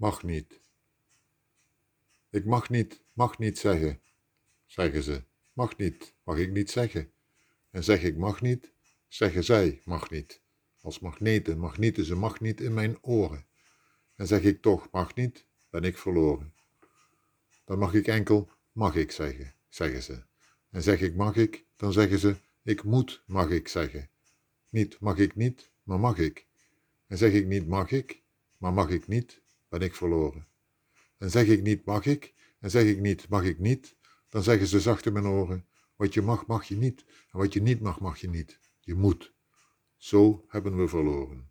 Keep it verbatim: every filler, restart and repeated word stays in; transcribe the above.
mag niet. Ik mag niet, mag niet zeggen, zeggen ze. Mag niet, mag ik niet zeggen. En zeg ik mag niet, zeggen zij mag niet. Als magneten, magnieten ze mag niet in mijn oren. En zeg ik toch mag niet, ben ik verloren. Dan mag ik enkel mag ik zeggen, zeggen ze. En zeg ik mag ik, dan zeggen ze ik moet mag ik zeggen. Niet mag ik niet, maar mag ik. En zeg ik niet mag ik, maar mag ik niet, ben ik verloren. En zeg ik niet mag ik, en zeg ik niet mag ik niet, dan zeggen ze zacht in mijn oren, wat je mag mag je niet, en wat je niet mag mag je niet. Je moet. Zo hebben we verloren.